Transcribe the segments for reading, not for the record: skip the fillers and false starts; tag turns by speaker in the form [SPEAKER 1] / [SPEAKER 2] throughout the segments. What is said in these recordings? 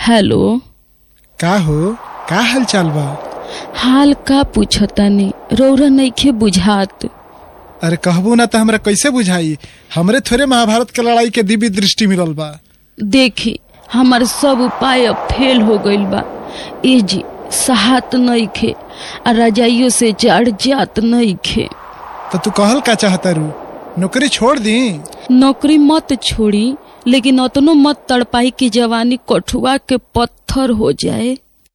[SPEAKER 1] Hello.
[SPEAKER 2] का हो, का हाल चाल बा?
[SPEAKER 1] हाल का पूछतानी, रौरा नइखे बुझात।
[SPEAKER 2] अरे कहबू ना तो हमरा कैसे बुझाई? हमरे थोड़े महाभारत के लड़ाई के दिव्य दृष्टि मिलल बा।
[SPEAKER 1] देखी हमार सब उपाय अब फेल हो गइल बा। ए जी सहात नइखे आ रजाइयों से चढ़ जात नइखे।
[SPEAKER 2] तो तू कहल का चाहता रू? नौकरी छोड़ दी?
[SPEAKER 1] नौकरी मत छोड़ी, लेकिन अतनो मत तड़पाई कि जवानी कठुआ के पत्थर हो जाए।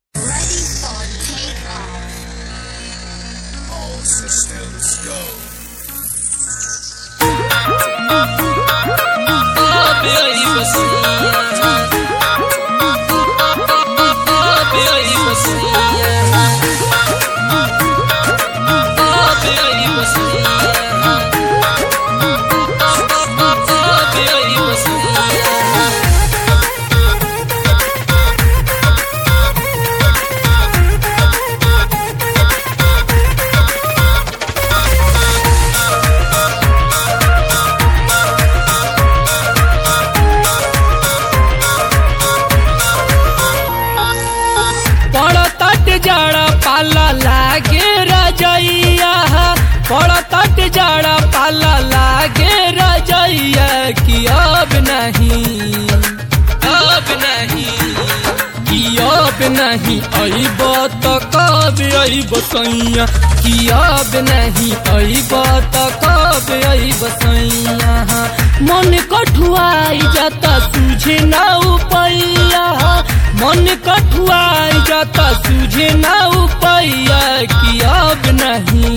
[SPEAKER 3] जाड़ा पाला लागे रजैया, बड़ा तट जाड़ा पाला लागे रजैया कि अब नहीं अइब तो कब अइब सैया, कि अब नहीं अइब तो कब अइब सैया। मन कठुआई जाता सूझे ना उपैया, मन कठुआई जाता सूझे ना उपैया कि अब नहीं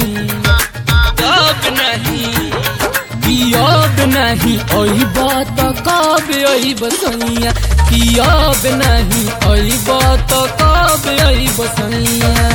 [SPEAKER 3] अइब तो कब अइब सैया, कि अब नहीं अइब तो कब अइब सैया।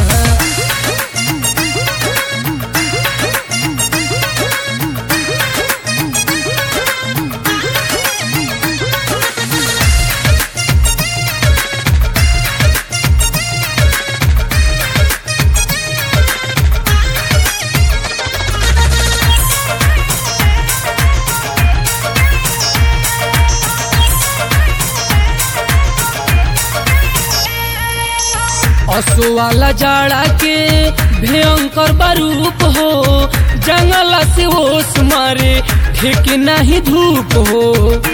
[SPEAKER 3] असो वाला जाड़ा के भयंकर बारूप हो, जंगल से ओस मारे ठेके नहीं धूप हो।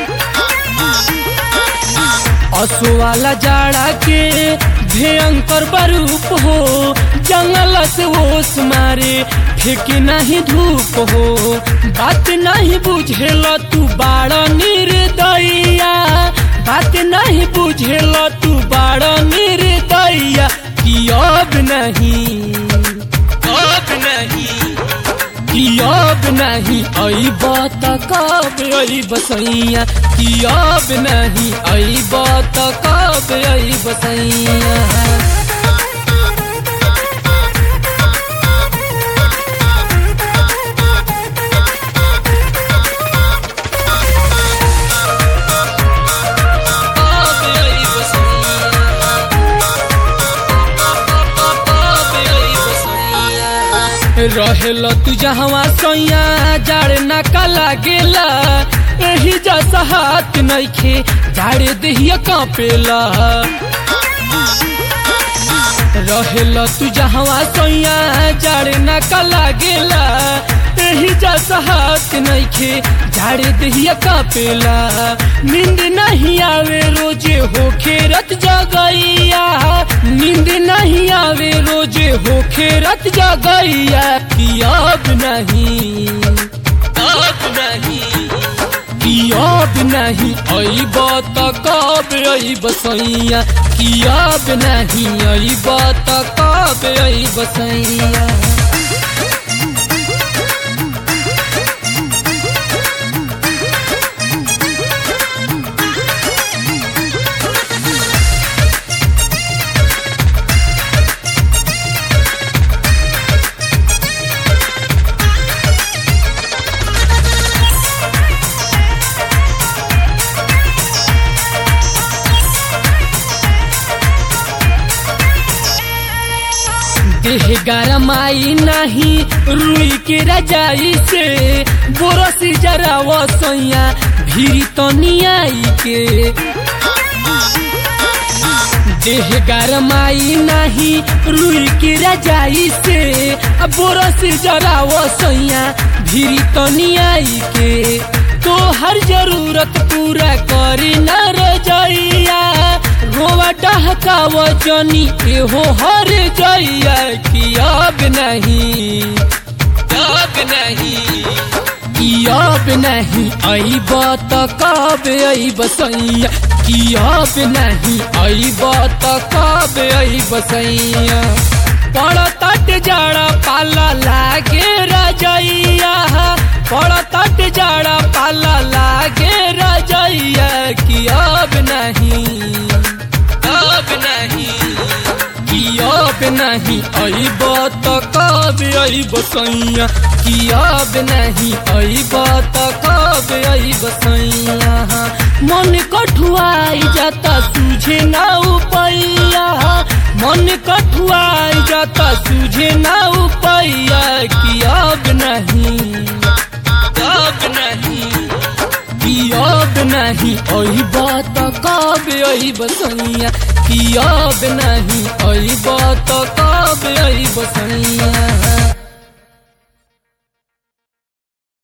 [SPEAKER 3] असो वाला जाड़ा के भयंकर बारूप हो, जंगल से ओस मारे ठेके नहीं धूप हो। बात नहीं बुझेला तू बाड़ा निर्दयिया, बात नहीं बुझेला तू बाड़ा निर्दयिया कि अब नहीं अइब तो कब अइब सैया, कि अब नहीं अइब तो कब अइब सैया। रहेला तू जहवा सैया जाड़ ना का लागेला, एही जैसा हाथ नइखे जाड़े देहिया कांपेला। रहेला तू जहवा सैया जाड़ ना का लागेला, एही जैसा हाथ नइखे जाड़े देहिया कांपेला। नींद नहीं आवे रोजे होखे रत जगैया, नींद नहीं आवे रोजे होखे रत जगैया कि अब नहीं अइब तो कब अइब सैया, कि अब नहीं अइब तो कब अइब सैया। देह गरमाई नहीं रुई के रजाई से, बोरसी जरा वो सैया भीरी तो नियाई के। देह गरमाई नहीं रुई की रजाई से बोरस जरावो सैया भीरी तनियाई के तो हर जरूरत पूरा करी न रजैया रोवा डहकाव जनी एहो हर जैया कि अब नहीं अब नहीं अइब त कब अइब सैया कि अब नहीं अइब त कब अइब सैया पड़तट जाड़ा पाला लागे रजैया पड़तट जाड़ा पाला लागे रजैया कि अब नहीं कि अब नहीं अइब त कब अइब सैया कि अब नहीं अइब त कब अइब सैया मन कठुआई जाता सूझे ना उपैया मन कठुआई जाता सूझे ना उपैया कि अब नहीं कि अब नहीं अइब त कब अइब सैया कि अब नहीं अइब त कब अइब सैया।